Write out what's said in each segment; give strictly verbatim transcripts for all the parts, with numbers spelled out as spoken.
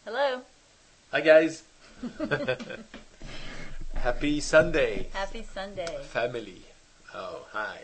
Hello. Hi guys. Happy Sunday. Happy Sunday. Family. Oh, hi.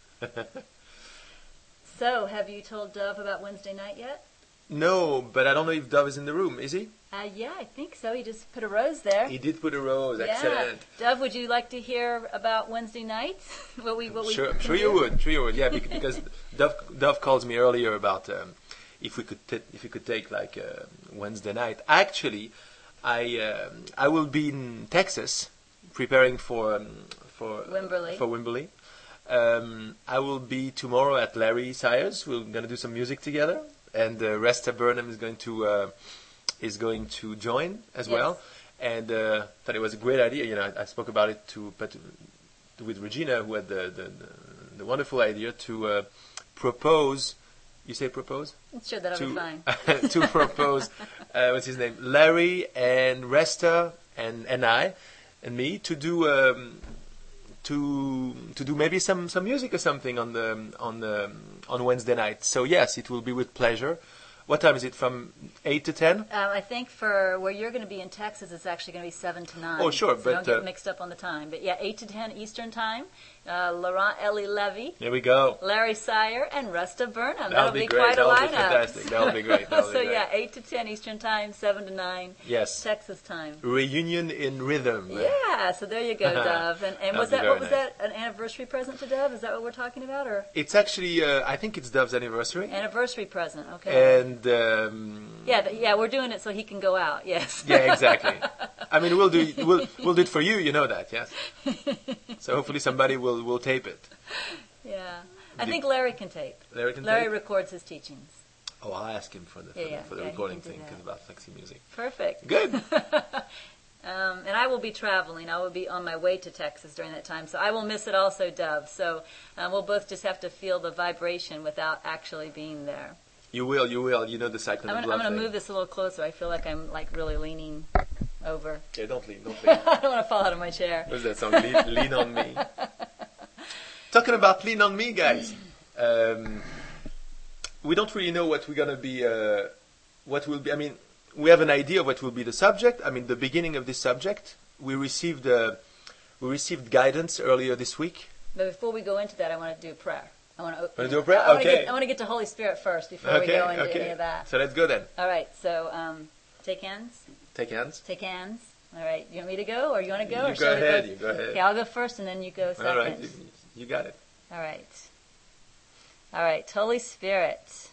So, have you told Dove about Wednesday night yet? No, but I don't know if Dove is in the room. Is he? Uh, yeah, I think so. He just put a rose there. He did put a rose. Yeah. Excellent. Dove, would you like to hear about Wednesday nights? what we, what we Sure, I'm can sure you do? would. Sure you would. Yeah, bec- because Dove, Dove calls me earlier about um, if we could t- if we could take like uh, Wednesday night. Actually, I um, I will be in Texas preparing for um, for Wimberley. for Wimberley. Um, I will be tomorrow at Larry Sires. We're gonna do some music together, and uh, Resta Burnham is going to uh, is going to join as Yes. well. And uh, thought it was a great idea. You know, I, I spoke about it to, but with Regina, who had the the, the, the wonderful idea to uh, propose. You say propose? I'm sure that'll to, be fine. to propose. Uh, what's his name? Larry and Resta and and I and me to do. Um, to to do maybe some, some music or something on the on the on Wednesday night. So yes, it will be with pleasure. What time is it? From eight to ten? Um, I think for where you're going to be in Texas, it's actually going to be seven to nine. Oh, sure, so but, don't get uh, mixed up on the time. But yeah, eight to ten Eastern time. Uh, Laurent Elie Levy, There we go. Larry Sire, and Resta Burnham. That'll be, be quite great. a That'll lineup. be fantastic. That'll be great. That'll so be great. yeah, eight to ten Eastern time, seven to nine Yes. Texas time. Reunion in rhythm. Yeah, so there you go, Dove. And, and That'd was be that very what was nice. that an anniversary present to Dove? Is that what we're talking about, or It's actually, uh, I think it's Dove's anniversary. anniversary present? Okay. And um, yeah, th- yeah, we're doing it so he can go out. Yes. yeah, exactly. I mean, we'll do we'll we'll do it for you. You know that, yes. So hopefully somebody will will tape it. yeah. I Did- think Larry can tape. Larry can Larry tape? records his teachings. Oh, I'll ask him for the for, Yeah, the, yeah, for the yeah, he recording can do thing that. because about flexi music. Perfect. Good. Um, and I will be traveling. I will be on my way to Texas during that time, so I will miss it also, Dove. So um, we'll both just have to feel the vibration without actually being there. You will, you will. You know the cycle I'm of gonna, love I'm gonna thing. move this a little closer. I feel like I'm like really leaning over. Yeah, don't lean, don't lean. I don't want to fall out of my chair. What's that song? Lean, lean on me. Talking about lean on me, guys. Um, we don't really know what we're gonna be. Uh, what will be? I mean, we have an idea of what will be the subject. I mean, the beginning of this subject. We received uh, we received guidance earlier this week. But before we go into that, I want to do a prayer. I want to. Wanna do a prayer? I want to Okay. get, I want to get to Holy Spirit first before we Okay, go into okay. any of that. So let's go then. All right. So um, take hands. Take hands. Take hands. All right. You want me to go, or you want to go? You or go shall we ahead. both- You go ahead. Okay, I'll go first, and then you go second. All right, you, you got it. All right. All right. Holy Spirit,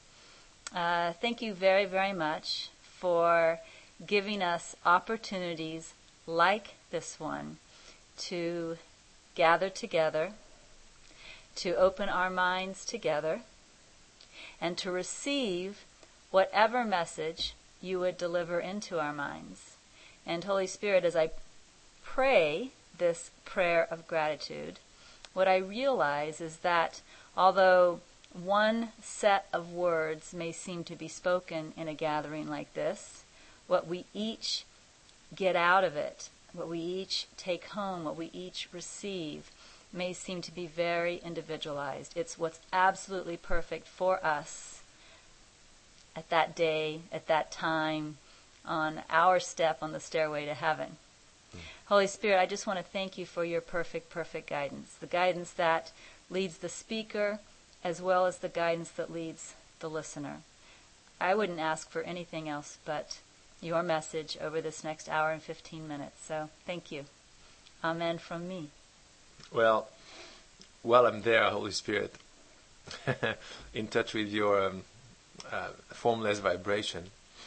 uh, thank you very, very much for giving us opportunities like this one to gather together, to open our minds together, and to receive whatever message you would deliver into our minds. And Holy Spirit, as I pray this prayer of gratitude, what I realize is that although one set of words may seem to be spoken in a gathering like this, what we each get out of it, what we each take home, what we each receive, may seem to be very individualized. It's what's absolutely perfect for us at that day, at that time, on our step on the stairway to heaven. Holy Spirit, I just want to thank you for your perfect, perfect guidance, the guidance that leads the speaker as well as the guidance that leads the listener. I wouldn't ask for anything else but your message over this next hour and fifteen minutes. So thank you. Amen from me. Well, while I'm there, Holy Spirit, in touch with your um, uh, formless vibration,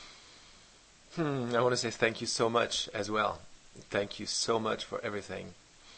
hmm, I want to say thank you so much as well. Thank you so much for everything.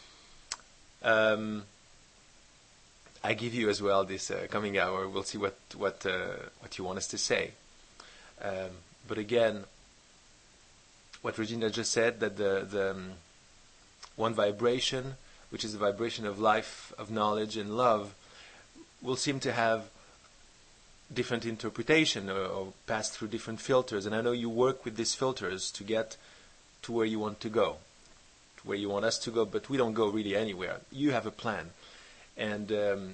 Um, I give you as well this uh, coming hour. We'll see what what uh, what you want us to say. Um, but again, what Regina just said, that the the um, one vibration, which is the vibration of life, of knowledge and love, will seem to have different interpretation or, or pass through different filters. And I know you work with these filters to get to where you want to go, to where you want us to go, but we don't go really anywhere. You have a plan. And um,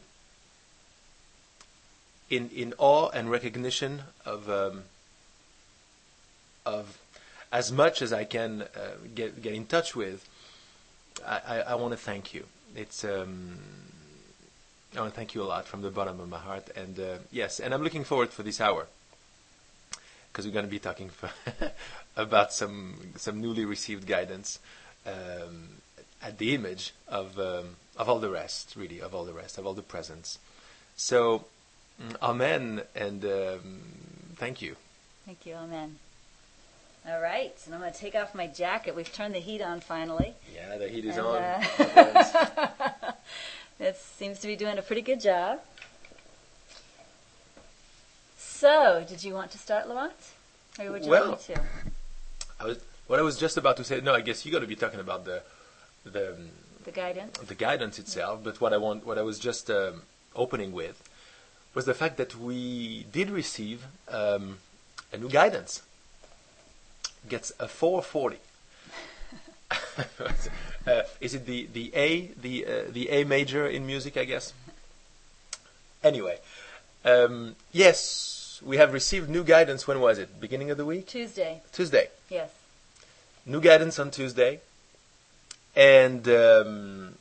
in in awe and recognition of um, of as much as I can uh, get get in touch with, I, I, I want to thank you. It's um, I want to thank you a lot from the bottom of my heart. And uh, yes, and I'm looking forward for this hour because we're going to be talking for about some some newly received guidance um, at the image of um, of all the rest, really, of all the rest, of all the presents. So, amen, and um, thank you. Thank you, amen. All right, and I'm going to take off my jacket. We've turned the heat on finally. Yeah, the heat is and, on. Uh, it seems to be doing a pretty good job. So, did you want to start, Laurent? Or would you well, like me to? I was, what I was just about to say, no, I guess you're going to be talking about the the um, the guidance, the guidance itself. But what I want, what I was just um, opening with, was the fact that we did receive um, a new guidance. Gets a four forty. uh, is it the the A the uh, the A major in music? I guess. Anyway, um, yes, we have received new guidance. When was it? Beginning of the week? Tuesday. Tuesday. Yes. New guidance on Tuesday, and um,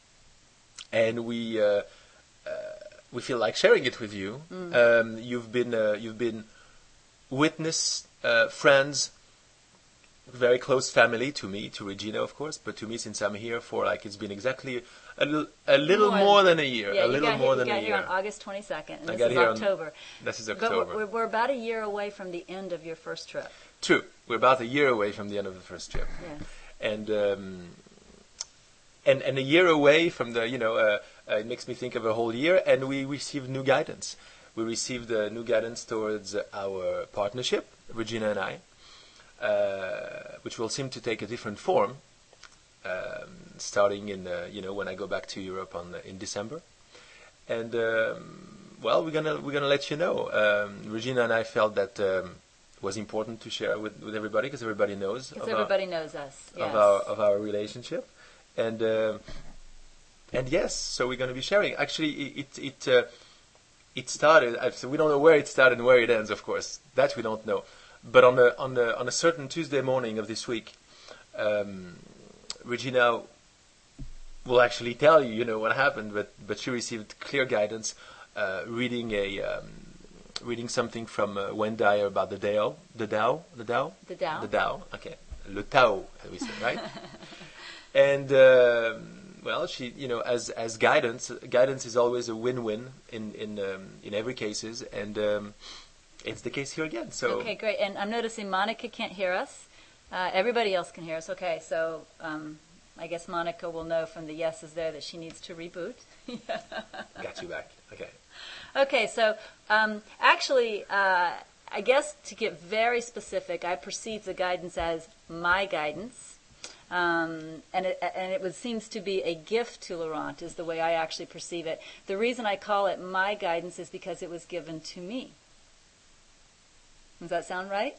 and we uh, uh, we feel like sharing it with you. Mm. Um, you've been uh, you've been witness, uh, friends. Very close family to me, to Regina, of course, but to me, since I'm here for like it's been exactly a little, a little more, more than a year, yeah, a little more here, than you got a here year. on August twenty-second, and I this is October. On, this is October. But we're, we're about a year away from the end of your first trip. True, we're about a year away from the end of the first trip, yes. and um, and and a year away from the, you know, uh, uh, it makes me think of a whole year, and we received new guidance. We received uh, new guidance towards our partnership, Regina and I. Uh, which will seem to take a different form, um, starting in uh, you know when I go back to Europe on uh, in December, and um, well we're gonna we're gonna let you know. Um, Regina and I felt that um, it was important to share with, with everybody because everybody knows. Because everybody our, knows us. Yes. Of our of our relationship, and uh, and yes, so we're gonna be sharing. Actually, it it it, uh, it started. So we don't know where it started and where it ends. Of course, that we don't know. But on a on a on a certain Tuesday morning of this week, um, Regina will actually tell you, you know, what happened. But but she received clear guidance, uh, reading a um, reading something from uh, Wayne Dyer about the Tao, the Tao, the Tao, the Tao, the Tao. Okay, le Tao, we say, right? And uh, well, she, you know, as as guidance, guidance is always a win-win in in um, in every cases, and. Um, It's the case here again. So okay, great. And I'm noticing Monica can't hear us. Uh, everybody else can hear us. Okay, so um, I guess Monica will know from the yeses there that she needs to reboot. Got you back. Okay. Okay, so um, actually, uh, I guess to get very specific, I perceive the guidance as my guidance. Um, and it, and it would, seems to be a gift to Laurent, is the way I actually perceive it. The reason I call it my guidance is because it was given to me. Does that sound right?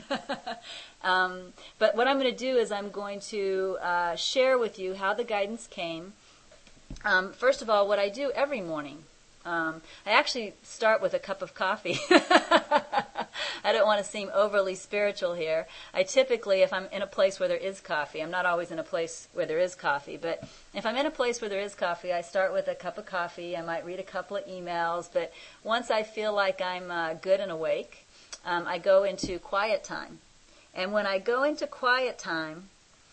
um, but what I'm going to do is I'm going to uh, share with you how the guidance came. Um, first of all, what I do every morning. Um, I actually start with a cup of coffee. I don't want to seem overly spiritual here. I typically, if I'm in a place where there is coffee, I'm not always in a place where there is coffee, but if I'm in a place where there is coffee, I start with a cup of coffee. I might read a couple of emails, but once I feel like I'm uh, good and awake, Um, I go into quiet time. And when I go into quiet time,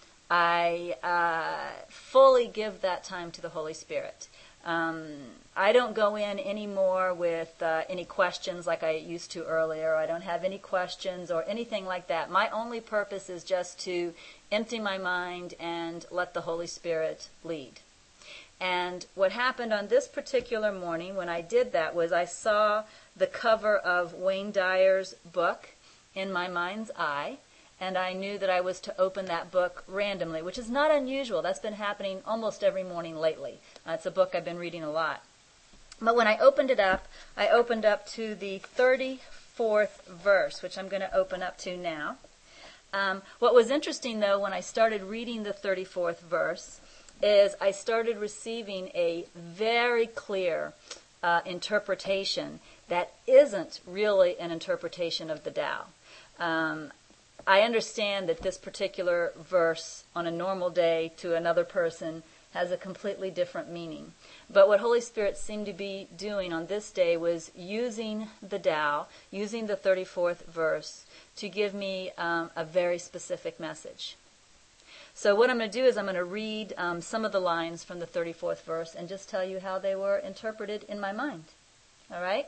I uh, fully give that time to the Holy Spirit. Um, I don't go in anymore with uh, any questions like I used to earlier. I don't have any questions or anything like that. My only purpose is just to empty my mind and let the Holy Spirit lead. And what happened on this particular morning when I did that was I saw the cover of Wayne Dyer's book in my mind's eye, and I knew that I was to open that book randomly, which is not unusual. That's been happening almost every morning lately. Uh, it's a book I've been reading a lot. But when I opened it up, I opened up to the thirty-fourth verse, which I'm going to open up to now. Um, what was interesting, though, when I started reading the thirty-fourth verse, is I started receiving a very clear uh, interpretation that isn't really an interpretation of the Tao. Um, I understand that this particular verse on a normal day to another person has a completely different meaning. But what Holy Spirit seemed to be doing on this day was using the Tao, using the thirty-fourth verse, to give me um, a very specific message. So what I'm going to do is I'm going to read um, some of the lines from the thirty-fourth verse and just tell you how they were interpreted in my mind. All right?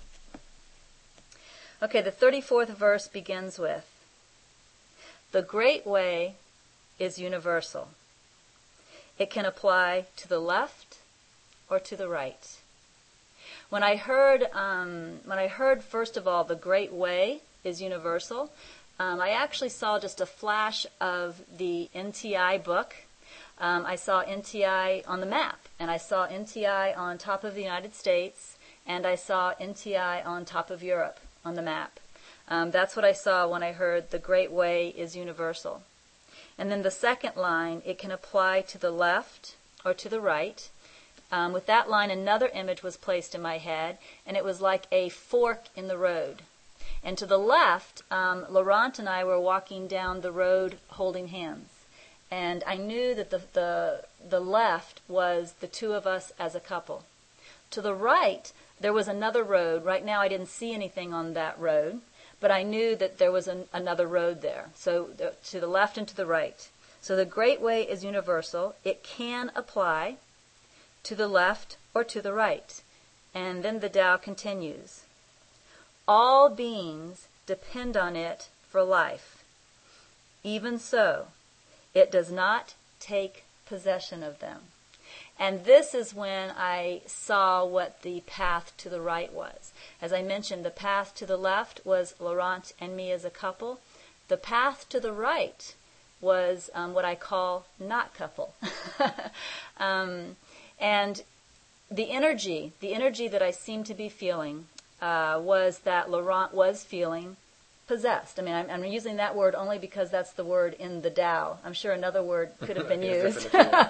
Okay, the thirty-fourth verse begins with, "The great way is universal. It can apply to the left or to the right." When I heard, um, when I heard first of all, "the great way is universal," um, I actually saw just a flash of the N T I book. Um, I saw N T I on the map, and I saw N T I on top of the United States, and I saw N T I on top of Europe on the map. Um, that's what I saw when I heard "the great way is universal." And then the second line, "it can apply to the left or to the right." Um, with that line, another image was placed in my head, and it was like a fork in the road. And to the left, um, Laurent and I were walking down the road holding hands. And I knew that the, the, the left was the two of us as a couple. To the right, there was another road. Right now, I didn't see anything on that road, but I knew that there was an, another road there. So the, to the left and to the right. So the great way is universal. It can apply to the left or to the right. And then the Tao continues. All beings depend on it for life. Even so, it does not take possession of them. And this is when I saw what the path to the right was. As I mentioned, the path to the left was Laurent and me as a couple. The path to the right was um, what I call not couple. um, and the energy, the energy that I seemed to be feeling uh, was that Laurent was feeling possessed. I mean, I'm, I'm using that word only because that's the word in the Tao. I'm sure another word could have been used.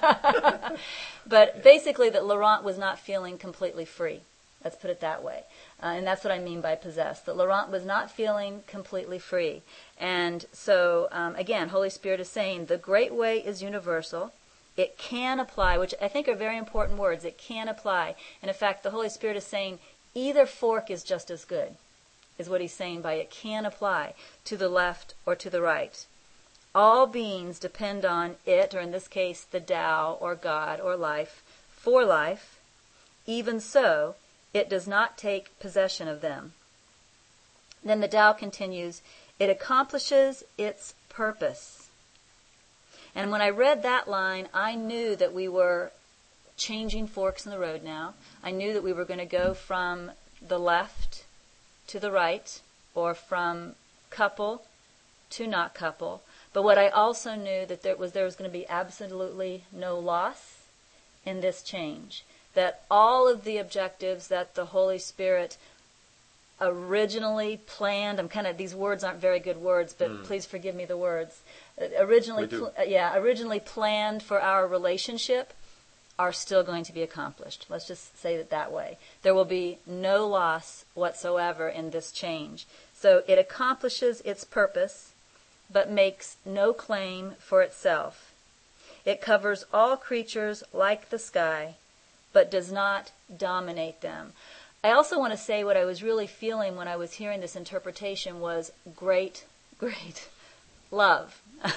But basically that Laurent was not feeling completely free. Let's put it that way. Uh, and that's what I mean by possessed, that Laurent was not feeling completely free. And so, um, again, Holy Spirit is saying the great way is universal. It can apply, which I think are very important words. It can apply. And in fact, the Holy Spirit is saying either fork is just as good, is what he's saying by it can apply to the left or to the right. All beings depend on it, or in this case, the Tao or God or life, for life. Even so, it does not take possession of them. Then the Tao continues, it accomplishes its purpose. And when I read that line, I knew that we were changing forks in the road now. I knew that we were going to go from the left to the right, or from couple to not couple. But what I also knew that there was there was going to be absolutely no loss in this change. That all of the objectives that the Holy Spirit originally planned, I'm kind of, these words aren't very good words, but mm. please forgive me the words. Originally, pl- yeah, originally planned for our relationship are still going to be accomplished. Let's just say it that way. There will be no loss whatsoever in this change. So it accomplishes its purpose, but makes no claim for itself. It covers all creatures like the sky, but does not dominate them. I also want to say what I was really feeling when I was hearing this interpretation was great, great love.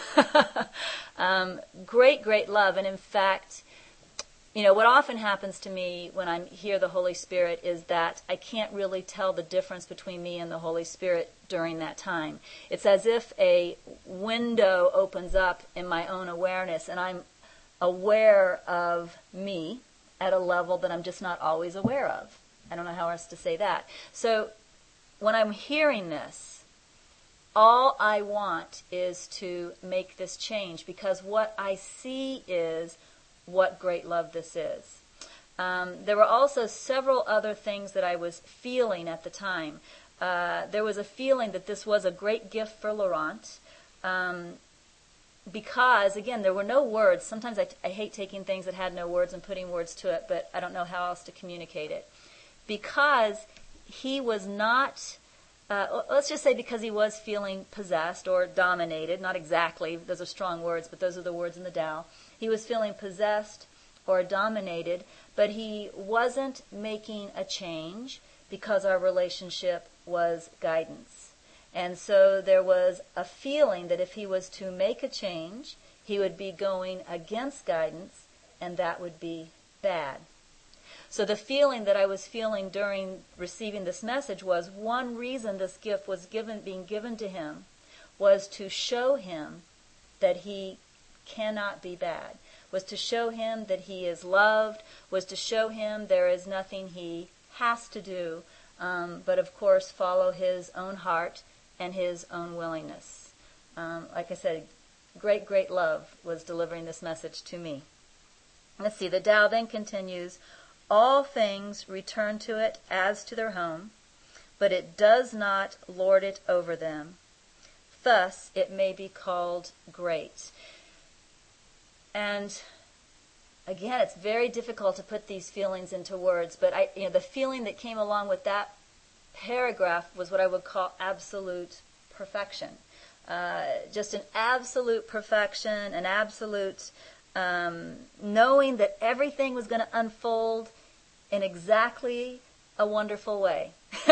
um, great, great love. And in fact, you know, what often happens to me when I hear the Holy Spirit is that I can't really tell the difference between me and the Holy Spirit during that time. It's as if a window opens up in my own awareness, and I'm aware of me at a level that I'm just not always aware of. I don't know how else to say that. So when I'm hearing this, all I want is to make this change, because what I see is what great love this is. Um, there were also several other things that I was feeling at the time. Uh, there was a feeling that this was a great gift for Laurent, um, because, again, there were no words. Sometimes I, t- I hate taking things that had no words and putting words to it, but I don't know how else to communicate it. Because he was not uh, let's just say because he was feeling possessed or dominated, not exactly, those are strong words, but those are the words in the Tao. He was feeling possessed or dominated, but he wasn't making a change because our relationship was guidance. And so there was a feeling that if he was to make a change, he would be going against guidance, and that would be bad. So the feeling that I was feeling during receiving this message was one reason this gift was given, being given to him was to show him that he cannot be bad, was to show him that he is loved, was to show him there is nothing he has to do, um, but of course follow his own heart and his own willingness. Um, like I said, great, great love was delivering this message to me. Let's see, the Tao then continues, all things return to it as to their home, but it does not lord it over them. Thus it may be called great. And again, it's very difficult to put these feelings into words, but I, you know, the feeling that came along with that paragraph was what I would call absolute perfection. Uh, just an absolute perfection, an absolute um, knowing that everything was going to unfold in exactly a wonderful way.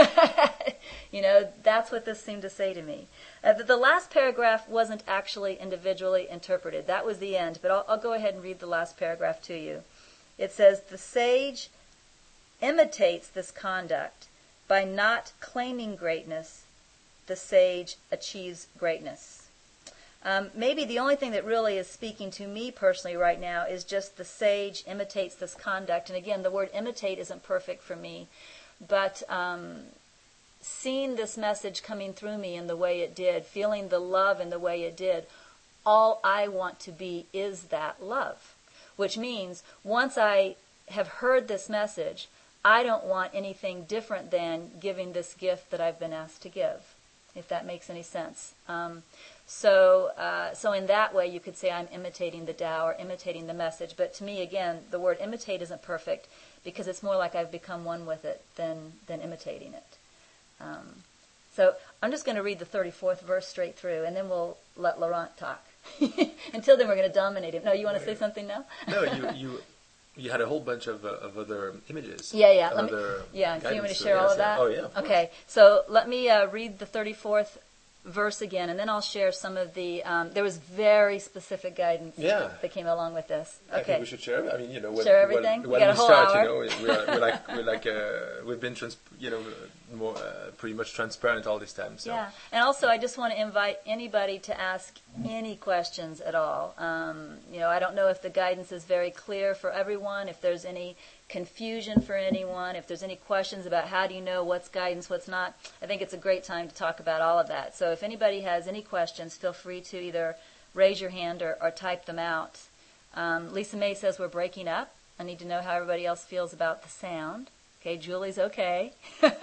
You know, that's what this seemed to say to me. Uh, the, the last paragraph wasn't actually individually interpreted. That was the end, but I'll, I'll go ahead and read the last paragraph to you. It says, the sage imitates this conduct by not claiming greatness. The sage achieves greatness. Um, maybe the only thing that really is speaking to me personally right now is just the sage imitates this conduct. And again, the word imitate isn't perfect for me, but um, seeing this message coming through me in the way it did, feeling the love in the way it did, all I want to be is that love. Which means once I have heard this message, I don't want anything different than giving this gift that I've been asked to give, if that makes any sense. Um, so uh, so in that way, you could say I'm imitating the Tao or imitating the message. But to me, again, the word imitate isn't perfect because it's more like I've become one with it than, than imitating it. Um, so I'm just going to read the thirty-fourth verse straight through, and then we'll let Laurent talk. Until then, we're going to dominate him. No, you want to say something now? No, you... you You had a whole bunch of uh, of other images. Yeah, yeah. Let me, yeah, do you want me to share so, all yes, of that? Yeah. Oh, yeah. Of okay, so let me uh, read the thirty-fourth verse again, and then I'll share some of the... Um, there was very specific guidance yeah. that came along with this. Okay. I think we should share it. I mean, you know... When, share everything? When, we when got a we whole start, hour. you know, we're, we're like, we're like uh, we've been, trans- you know, more uh, pretty much transparent all this time. So. Yeah, and also I just want to invite anybody to ask any questions at all. Um, you know, I don't know if the guidance is very clear for everyone, if there's any confusion for anyone, if there's any questions about how do you know what's guidance, what's not. I think it's a great time to talk about all of that. So if anybody has any questions, feel free to either raise your hand or, or type them out. Um, Lisa May says we're breaking up. I need to know how everybody else feels about the sound. Okay, Julie's okay.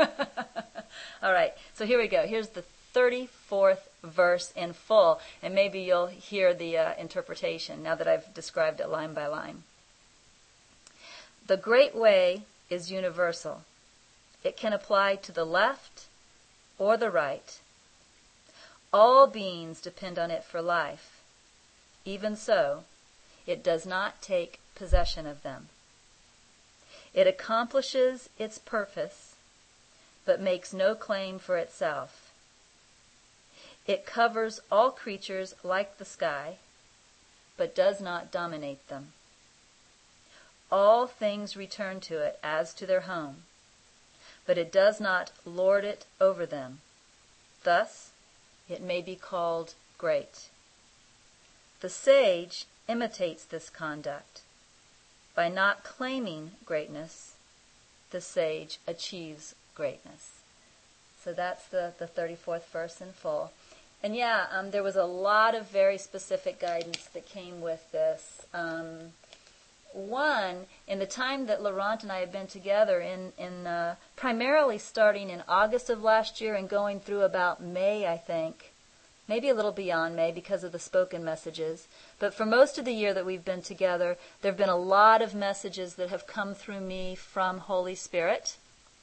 All right, so here we go. Here's the thirty-fourth verse in full, and maybe you'll hear the uh, interpretation now that I've described it line by line. The great way is universal. It can apply to the left or the right. All beings depend on it for life. Even so, it does not take possession of them. It accomplishes its purpose, but makes no claim for itself. It covers all creatures like the sky, but does not dominate them. All things return to it as to their home, but it does not lord it over them. Thus, it may be called great. The sage imitates this conduct. By not claiming greatness, the sage achieves greatness. So that's the, the thirty-fourth verse in full. And yeah, um, there was a lot of very specific guidance that came with this. Um, One, in the time that Laurent and I have been together, in, in uh, primarily starting in August of last year and going through about May, I think, maybe a little beyond May because of the spoken messages. But for most of the year that we've been together, there have been a lot of messages that have come through me from Holy Spirit,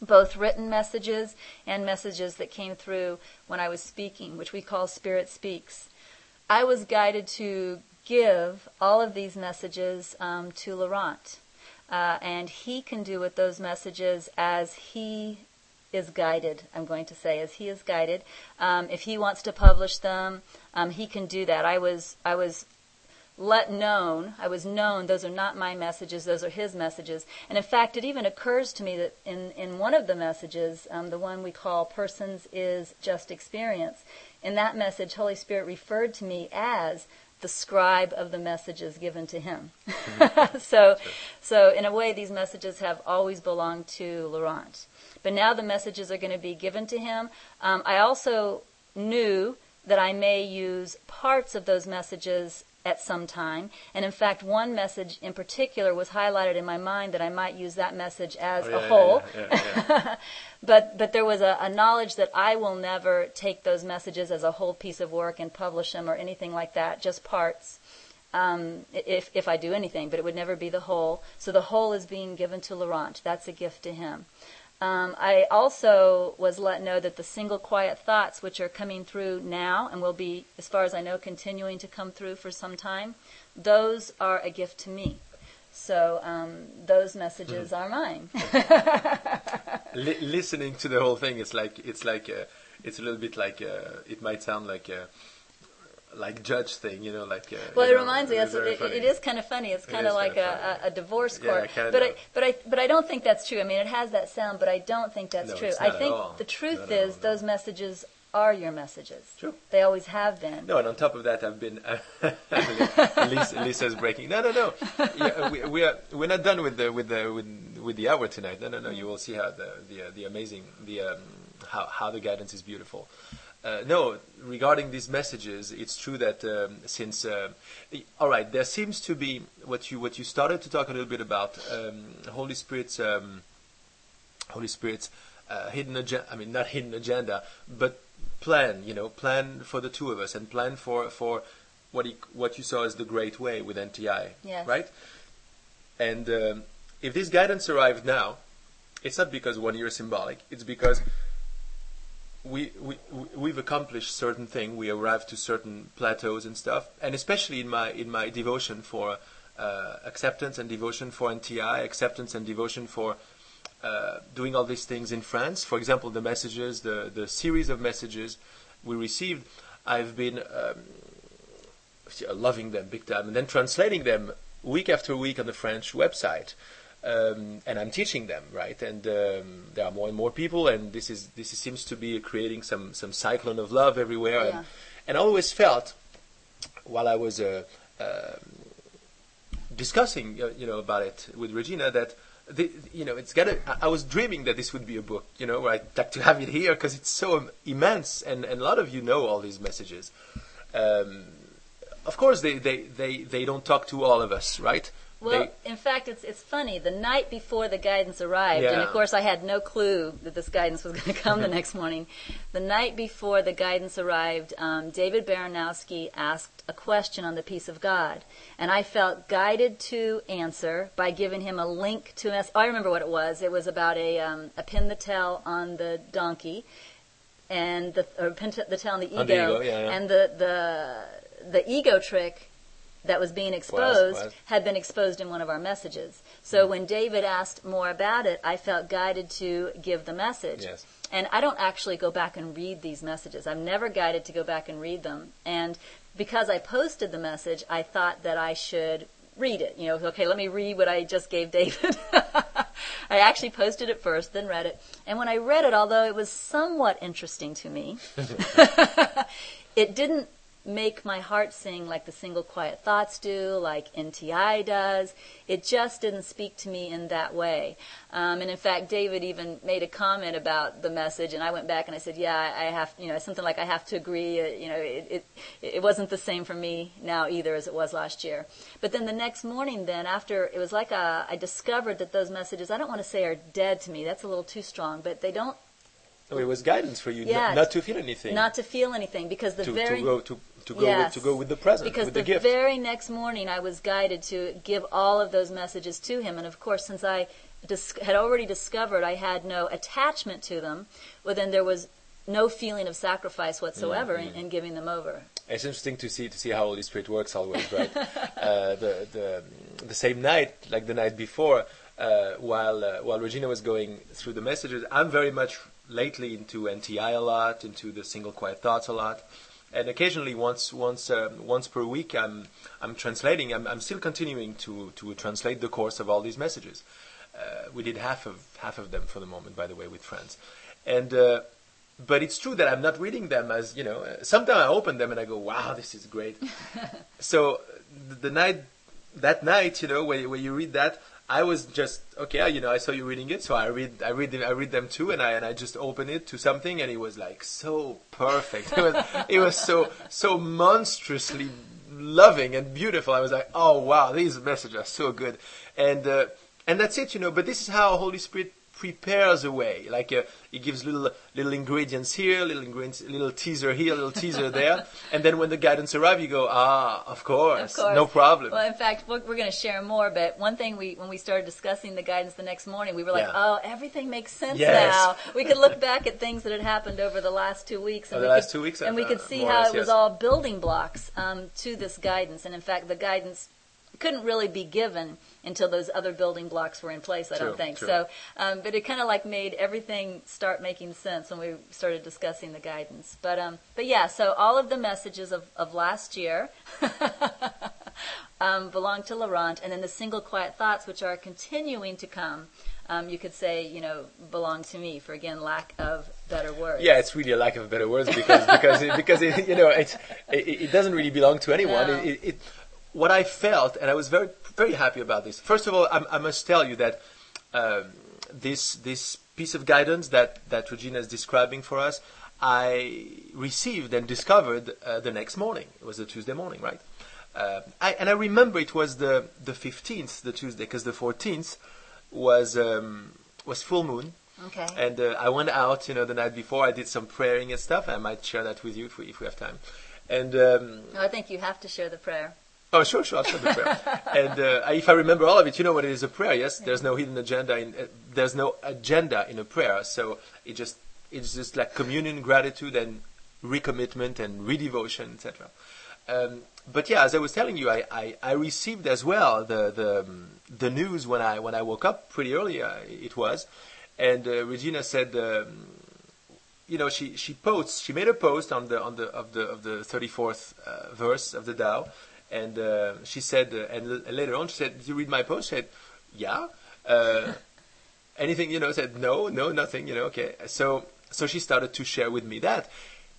both written messages and messages that came through when I was speaking, which we call Spirit Speaks. I was guided to give all of these messages um, to Laurent. Uh, and he can do with those messages as he is guided, I'm going to say, as he is guided. Um, if he wants to publish them, um, he can do that. I was I was let known, I was known, those are not my messages, those are his messages. And in fact, it even occurs to me that in, in one of the messages, um, the one we call Persons is Just Experience, in that message, Holy Spirit referred to me as the scribe of the messages given to him. Mm-hmm. so, so in a way, these messages have always belonged to Laurent. But now the messages are going to be given to him. Um, I also knew that I may use parts of those messages at some time. And in fact, one message in particular was highlighted in my mind that I might use that message as oh, yeah, a whole. Yeah, yeah, yeah. but but there was a, a knowledge that I will never take those messages as a whole piece of work and publish them or anything like that, just parts, um, if, if I do anything. But it would never be the whole. So the whole is being given to Laurent. That's a gift to him. Um, I also was let know that the single quiet thoughts, which are coming through now and will be, as far as I know, continuing to come through for some time, those are a gift to me. So um, those messages mm-hmm. are mine. L- listening to the whole thing, it's like it's like uh, it's a little bit like uh, it might sound like a like judge thing, you know, like. Uh, well, it know, reminds me. That's, it, it is kind of funny. It's kind of like a, a, a divorce court. Yeah, but I, but I, but I don't think that's true. I mean, it has that sound, but I don't think that's no, true. It's I not think at all. the truth not is all, no. those messages are your messages. True. They always have been. No, and on top of that, I've been. Lisa, Lisa's breaking. No, no, no. Yeah, we, we are. We're not done with the with the with, with the hour tonight. No, no, no. You will see how the the uh, the amazing the um, how how the guidance is beautiful. Uh, no, regarding these messages, it's true that um, since uh, all right, there seems to be what you what you started to talk a little bit about um, Holy Spirit's um, Holy Spirit's uh, hidden agenda. I mean, not hidden agenda, but plan. You know, plan for the two of us, and plan for for what he, what you saw as the great way with N T I, yes. right? And um, if this guidance arrived now, it's not because one year is symbolic. It's because We, we, we've accomplished certain things. We arrived to certain plateaus and stuff. And especially in my in my devotion for uh, acceptance and devotion for N T I, acceptance and devotion for uh, doing all these things in France. For example, the messages, the, the series of messages we received, I've been um, loving them big time. And then translating them week after week on the French website. Um, and I'm teaching them, right? And um, there are more and more people, and this is this is, seems to be creating some, some cyclone of love everywhere. Yeah. And, and I always felt, while I was uh, uh, discussing, uh, you know, about it with Regina, that the, you know, it's gotta. I, I was dreaming that this would be a book, you know, where I'd like to have it here because it's so immense, and, and a lot of you know all these messages. Um, of course, they, they, they, they don't talk to all of us, right? Well, They, in fact, it's it's funny. The night before the guidance arrived, Yeah. and of course I had no clue that this guidance was going to come the next morning. The night before the guidance arrived, um, David Baranowski asked a question on the peace of God, and I felt guided to answer by giving him a link to us. Oh, I remember what it was. It was about a um, a pin the tail on the donkey, and the or pin t- the tail on the ego, On the ego, yeah, yeah. and the the the ego trick that was being exposed Was, was. had been exposed in one of our messages. So when David asked more about it, I felt guided to give the message. Yes. And I don't actually go back and read these messages. I'm never guided to go back and read them. And because I posted the message, I thought that I should read it. You know, okay, let me read what I just gave David. I actually posted it first, then read it. And when I read it, although it was somewhat interesting to me, it didn't make my heart sing like the single quiet thoughts do, like N T I does. It just didn't speak to me in that way. Um, and in fact, David even made a comment about the message, and I went back and I said, yeah, I have, you know, something like I have to agree. Uh, you know, it, it it wasn't the same for me now either as it was last year. But then the next morning, then after it was like a, I discovered that those messages, I don't want to say are dead to me. That's a little too strong, but they don't. No, it was guidance for you, Yeah, not, not to feel anything. Not to feel anything, because the to, very to go to to go Yes. with, to go with the present, because with the, the, gift. very next morning I was guided to give all of those messages to him. And of course, since I dis- had already discovered I had no attachment to them, well, then there was no feeling of sacrifice whatsoever Mm-hmm. in, in giving them over. It's interesting to see to see how Holy Spirit works always, right? uh, the the the same night, like the night before, uh, while uh, while Regina was going through the messages, I'm very much lately into N T I a lot, into the Single Quiet Thoughts a lot, and occasionally once once um, once per week, I'm I'm translating. I'm I'm still continuing to to translate the course of all these messages. Uh, we did half of half of them for the moment, by the way, with friends, and. Uh, But it's true that I'm not reading them as, you know, uh, sometimes I open them and I go, wow, this is great. So the, the night, that night, you know, when, when you read that, I was just, okay, you know, I saw you reading it, so I read, I read them, I read them too, and I, and I just open it to something, and it was like so perfect. It was, it was so, so monstrously loving and beautiful. I was like, oh wow, these messages are so good. And, uh, and that's it, you know, but this is how Holy Spirit prepares a way. Like uh, he gives little little ingredients here, little ingredients, little teaser here, little teaser there, and then when the guidance arrives, you go, ah, of course, Of course. no problem. Well, in fact, we're, we're going to share more, but one thing we, when we started discussing the guidance the next morning, we were like, Yeah. oh, everything makes sense Yes. now. We could look back at things that had happened over the last two weeks. And Oh, the we last could, two weeks, And we uh, could see more or how less, it was yes. all building blocks um, to this guidance. And in fact, the guidance couldn't really be given until those other building blocks were in place, I True, don't think. true. So, um, but it kind of like made everything start making sense when we started discussing the guidance. But, um, but yeah, so all of the messages of, of last year um, belong to Laurent, and then the single quiet thoughts, which are continuing to come, um, you could say, you know, belong to me, for again, lack of better words. Yeah, it's really a lack of better words because because it, because it, you know it's it, it doesn't really belong to anyone. No. It, it, it, what I felt, and I was very very happy about this. First of all, I, I must tell you that um, this this piece of guidance that that Regina is describing for us, I received and discovered uh, the next morning. It was a Tuesday morning, right? Uh, I, and I remember it was the the fifteenth, the Tuesday, because the fourteenth was um, was full moon. Okay. And uh, I went out, you know, the night before. I did some praying and stuff. I might share that with you if we if we have time. And um, No, I think you have to share the prayer. oh, sure, sure, I'll share the prayer. And uh, if I remember all of it, you know what it is, a prayer. Yes, there's no hidden agenda in uh, there's no agenda in a prayer. So it just it's just like communion, gratitude, and recommitment and redevotion, et cetera. Um, but yeah, as I was telling you, I, I, I received as well the the um, the news when I when I woke up pretty early. Uh, it was. And uh, Regina said, um, you know, she, she posts. She made a post on the on the of the of the thirty-fourth uh, verse of the Tao, and uh, she said, uh, and l- later on she said, "Did you read my post?" She said, "Yeah." Uh, anything, you know? Said, "No, no, nothing." You know, okay. So so she started to share with me that.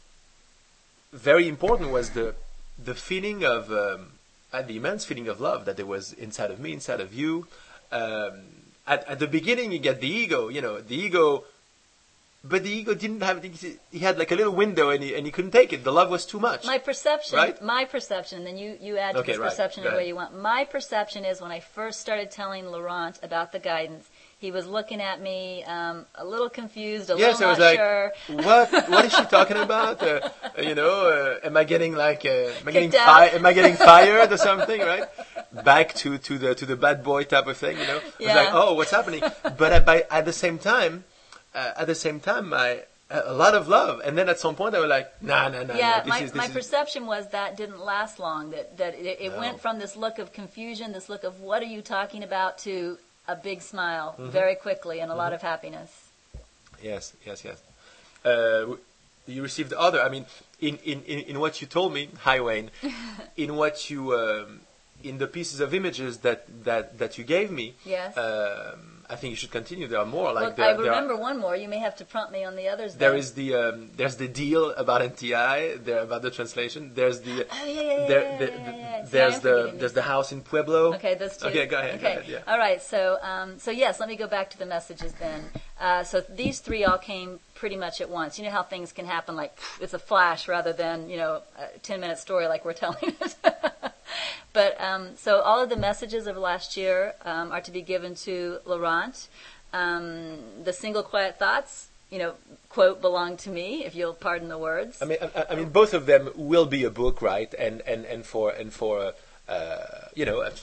Very important was the the feeling of um, uh, the immense feeling of love that there was inside of me, inside of you. Um, At, at the beginning, you get the ego, you know, the ego, but the ego didn't have, he had like a little window and he, and he couldn't take it. The love was too much. My perception, Right? my perception, and then you, you add to Okay, this right. perception Go in the way ahead. you want. My perception is when I first started telling Laurent about the guidance, he was looking at me um, a little confused, a Yes, I little was not like, sure. what, what is she talking about? Uh, you know, uh, am I getting like, uh, am I getting Kicked fi- out. am I getting fired or something, right? Back to, to the, to the bad boy type of thing, you know? I was Yeah. like, oh, what's happening? But at, by, at the same time, uh, at the same time, I, a lot of love. And then at some point I was like, nah, nah, nah, Yeah, nah. This my, is, this my is, perception was that didn't last long. That that it, it No. went from this look of confusion, this look of what are you talking about, to a big smile Mm-hmm. very quickly and a lot of happiness. Yes, yes, yes. Uh, you received other. I mean, in, in, in, in what you told me, hi Wayne, in what you, um, in the pieces of images that, that, that you gave me. Yes. Um, I think you should continue. There are more. Like Look, there, I there are- remember one more. You may have to prompt me on the others. There then. is the um, there's the deal about N T I. There about the translation. There's the Oh, yeah, yeah, yeah, there, yeah, the, yeah, yeah, yeah. See, there's I am the forgetting there's these the house in Pueblo. Okay, those two. Okay, go ahead. Go Okay. ahead, yeah. All right. So, um, so yes, let me go back to the messages then. Uh, so these three all came pretty much at once. You know how things can happen, like it's a flash rather than, you know, a ten-minute story like we're telling it. But um, so all of the messages of last year um, are to be given to Laurent. Um, the single quiet thoughts, you know, quote, belong to me, if you'll pardon the words. I mean, I, I mean, both of them will be a book, right? And and and for and for uh, uh, you know, uh,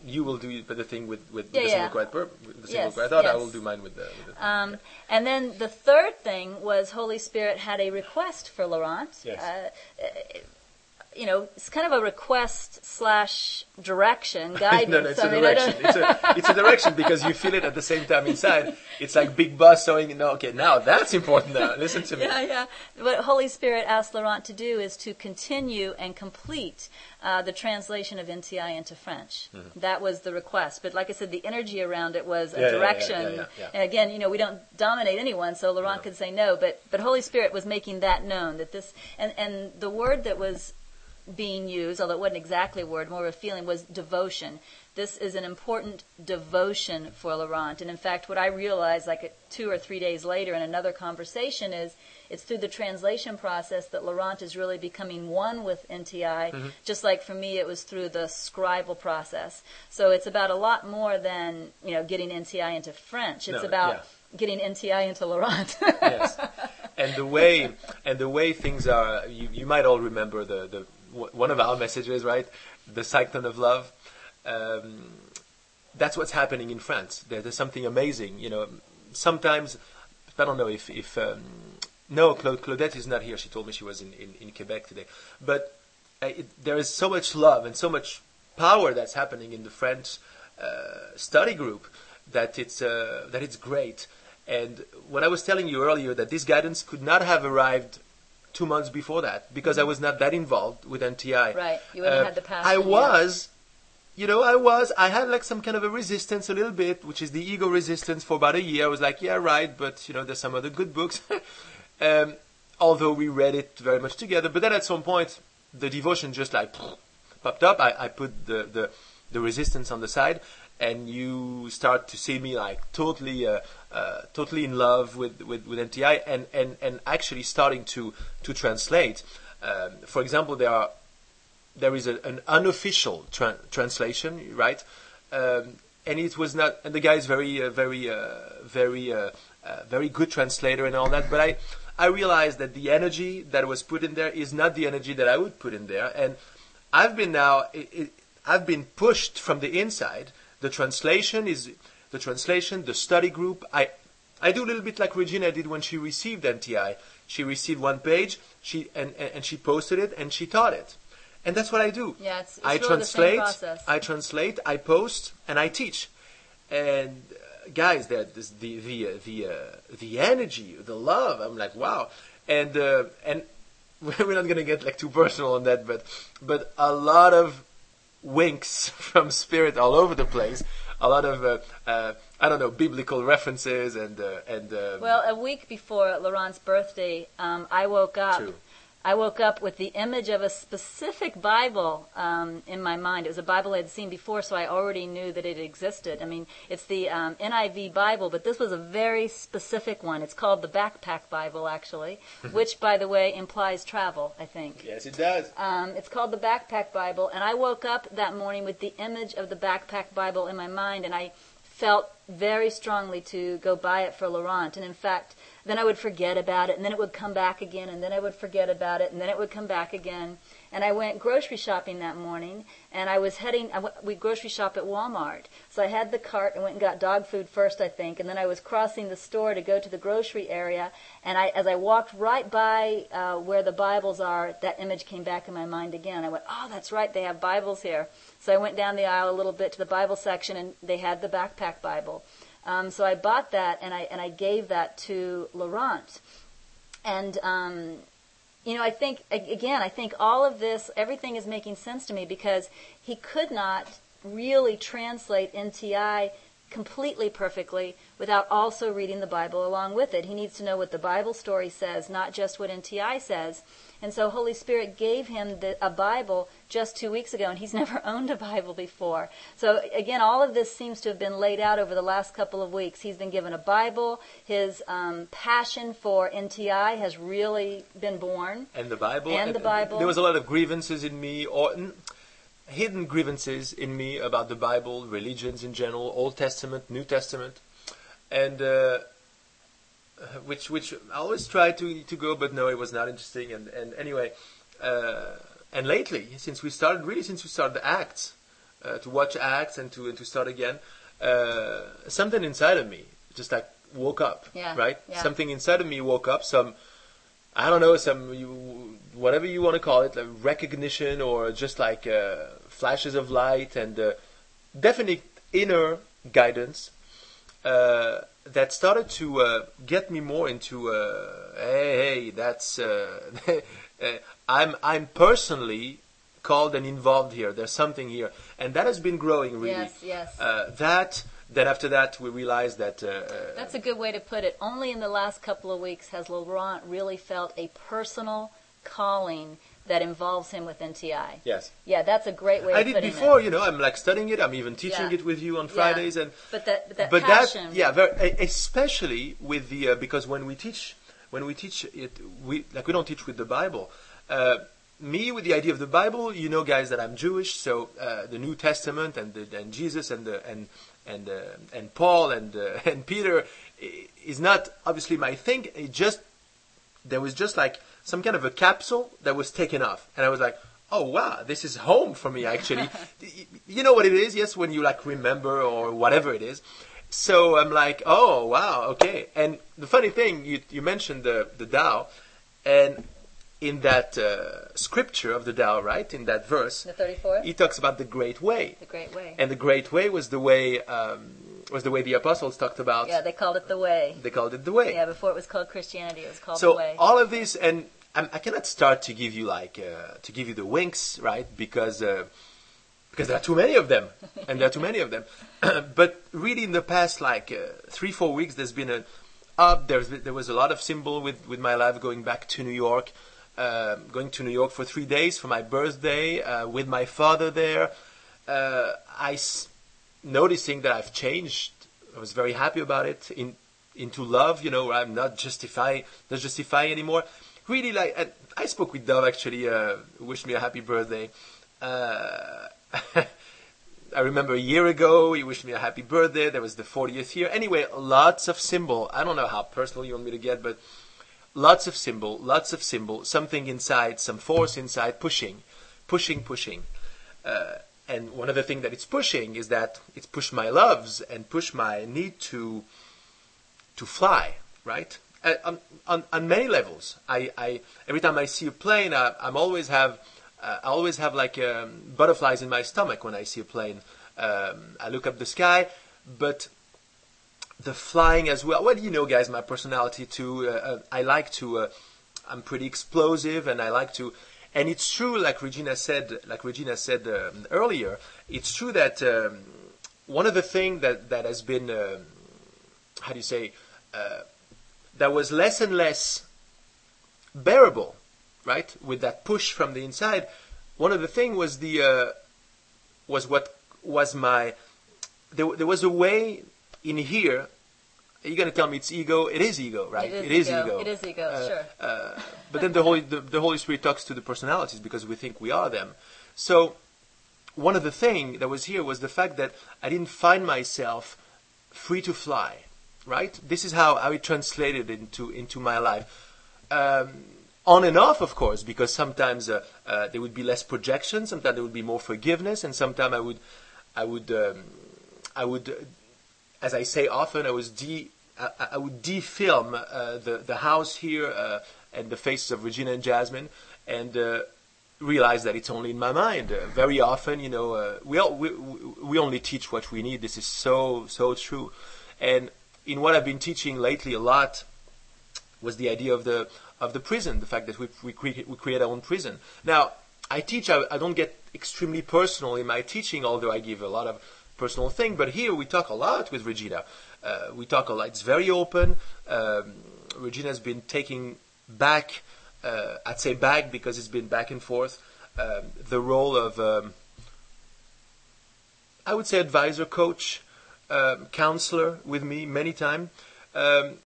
you will do the thing with, with, with Yeah, the yeah. single quiet pur- with the single Yes, quiet thought. I yes. will do mine with the. With the Um, and then the third thing was Holy Spirit had a request for Laurent. Yes. Uh, you know, it's kind of a request slash direction, guidance. no, no, it's I a mean, I direction. don't- It's a, it's a direction because you feel it at the same time inside. It's like Big Boss saying, no, okay, now that's important now. Listen to me. Yeah, yeah. What Holy Spirit asked Laurent to do is to continue and complete uh, the translation of N T I into French. Mm-hmm. That was the request. But like I said, the energy around it was a Yeah, yeah, yeah, direction. yeah, yeah, yeah. And again, you know, we don't dominate anyone, so Laurent No. could say no. But but Holy Spirit was making that known, that this, and, and the word that was being used, although it wasn't exactly a word, more of a feeling, was devotion. This is an important devotion for Laurent. And in fact, what I realized like two or three days later in another conversation is it's through the translation process that Laurent is really becoming one with N T I, mm-hmm. just like for me it was through the scribal process. So it's about a lot more than, you know, getting N T I into French. It's No, about yeah. getting N T I into Laurent. Yes. And the way and the way things are, you, you might all remember the, the one of our messages, right? The cyclone of love. Um, that's what's happening in France. There, there's something amazing. You know, sometimes I don't know if if um, no, Cla- Claudette is not here. She told me she was in, in, in Quebec today. But uh, it, there is so much love and so much power that's happening in the French uh, study group that it's uh, that it's great. And what I was telling you earlier, that this guidance could not have arrived two months before that because I was not that involved with N T I. Right, you wouldn't uh, have had the passion. I yet. was, you know, I was, I had like some kind of a resistance a little bit, which is the ego resistance for about a year. I was like, yeah, right, but you know, there's some other good books. um, although we read it very much together, but then at some point, the devotion just like popped up. I, I put the, the, the resistance on the side, and you start to see me like totally, uh, uh, totally in love with, with, with N T I, and, and, and actually starting to to translate. Um, for example, there are there is a, an unofficial tra- translation, right? Um, and it was not, and the guy is very, uh, very, uh, very, uh, uh, very good translator and all that. But I, I realized that the energy that was put in there is not the energy that I would put in there, and I've been now, it, it, I've been pushed from the inside. The translation is the translation, the study group. I I do a little bit like Regina did when she received N T I. She received one page, she and, and, and she posted it and she taught it. And that's what I do. Yeah, it's, it's I really translate, the same process. I translate, I post, and I teach. And uh, guys, that the the uh, the uh, the energy, the love. I'm like, wow. And uh, and we're not gonna get like too personal on that, but but a lot of winks from Spirit all over the place. A lot of uh, uh, I don't know, biblical references and uh, and. Um, well, a week before Laurent's birthday, um, I woke up. True. I woke up with the image of a specific Bible um, in my mind. It was a Bible I had seen before, so I already knew that it existed. I mean, it's the um, N I V Bible, but this was a very specific one. It's called the Backpack Bible, actually, which, by the way, implies travel, I think. Yes, it does. Um, it's called the Backpack Bible, and I woke up that morning with the image of the Backpack Bible in my mind, and I felt very strongly to go buy it for Laurent. And in fact, then I would forget about it, and then it would come back again, and then I would forget about it, and then it would come back again. And I went grocery shopping that morning, and I was heading, I w- we grocery shop at Walmart. So I had the cart and went and got dog food first, I think, and then I was crossing the store to go to the grocery area, and I, as I walked right by uh, where the Bibles are, that image came back in my mind again. I went, oh, that's right, they have Bibles here. So I went down the aisle a little bit to the Bible section, and they had the Backpack Bible. Um, so I bought that, and I and I gave that to Laurent. And, um, you know, I think, again, I think all of this, everything is making sense to me because he could not really translate N T I completely perfectly without also reading the Bible along with it. He needs to know what the Bible story says, not just what N T I says. And so Holy Spirit gave him the, a Bible just two weeks ago, and he's never owned a Bible before. So again, all of this seems to have been laid out over the last couple of weeks. He's been given a Bible. His um, passion for N T I has really been born. And the Bible. And, and the Bible. There was a lot of grievances in me, or n- hidden grievances in me about the Bible, religions in general, Old Testament, New Testament, and uh, which which I always tried to to go, but no, it was not interesting. And and anyway, uh, and lately, since we started, really since we started the Acts, uh, to watch acts and to and to start again, uh, something inside of me just like woke up, Yeah, right? yeah. Something inside of me woke up. Some, I don't know, some you, whatever you want to call it, like recognition or just like uh, flashes of light and uh, definite inner guidance uh, that started to uh, get me more into uh, hey, hey, that's uh, I'm I'm personally called and involved here. There's something here, and that has been growing really. Yes, yes. Uh, that. Then after that, we realized that... Uh, That's a good way to put it. Only in the last couple of weeks has Laurent really felt a personal calling that involves him with N T I. Yes. Yeah, that's a great way I of did putting before, it. you know, I'm like studying it. I'm even teaching Yeah. it with you on Fridays. Yeah. and But that, but that but passion. that, yeah, very, especially with the, uh, because when we teach, when we teach it, we, like we don't teach with the Bible. Uh, me, with the idea of the Bible, you know, guys, that I'm Jewish, so uh, the New Testament and the, and Jesus and the, and and uh, and Paul and uh, and Peter is not obviously my thing. It just there was just like some kind of a capsule that was taken off, and I was like, oh wow, this is home for me actually. You know what it is? Yes, when you like remember or whatever it is. So I'm like, oh wow, okay. And the funny thing, you you mentioned the the Tao, and in that uh, scripture of the Tao, right, in that verse, The thirty-fourth? he talks about the great way. The great way. And the great way was the way um, was the way the apostles talked about. Yeah, they called it the way. They called it the way. Yeah, before it was called Christianity, it was called So the way. all of this, and I'm, I cannot start to give you like uh, to give you the winks, right? Because uh, because there are too many of them, and there are too many of them. But really, in the past like uh, three four weeks, there's been a up. There's been, there was a lot of symbol with with my life going back to New York. Uh, going to New York for three days for my birthday uh, with my father there. Uh, I s- noticing that I've changed. I was very happy about it. In into love, you know, I'm not justifying, not justifying anymore. Really, like and I spoke with Dove actually. Uh, wished me a happy birthday. Uh, I remember a year ago he wished me a happy birthday. There was the fortieth year. Anyway, lots of symbol. I don't know how personal you want me to get, but. Lots of symbol, lots of symbol, something inside, some force inside, pushing, pushing, pushing. Uh, and one of the things that it's pushing is that it's pushed my loves and pushed my need to to fly, right? Uh, on, on, on many levels. I, I every time I see a plane, I, I'm always have uh, I always have like um, butterflies in my stomach when I see a plane. Um, I look up the sky, but the flying as well. Well, you know, guys, my personality too. Uh, uh, I like to. Uh, I'm pretty explosive, and I like to. And it's true, like Regina said. Like Regina said um, earlier, it's true that um, one of the things that that has been, um, how do you say, uh, that was less and less bearable, right? With that push from the inside. One of the things was the uh, was what was my. There, there was a way. In here, you're going to tell me it's ego. It is ego, right? It is, it is ego. ego. It is ego, uh, sure. Uh, but then the Holy, the, the Holy Spirit talks to the personalities because we think we are them. So one of the things that was here was the fact that I didn't find myself free to fly, right? This is how, how it translated into, into my life. Um, on and off, of course, because sometimes uh, uh, there would be less projection, sometimes there would be more forgiveness, and sometimes I would, I would, um, I would... Uh, As I say often, I was de, I, I would de-film uh, the the house here uh, and the faces of Regina and Jasmine, and uh, realize that it's only in my mind. Uh, very often, you know, uh, we, all, we we only teach what we need. This is so so true. And in what I've been teaching lately a lot was the idea of the of the prison, the fact that we we create, we create our own prison. Now, I teach. I, I don't get extremely personal in my teaching, although I give a lot of personal thing, but here we talk a lot with Regina. Uh, we talk a lot. It's very open. Um, Regina's been taking back, uh, I'd say back because it's been back and forth, um, the role of, um, I would say advisor, coach, um, counselor with me many times. Um,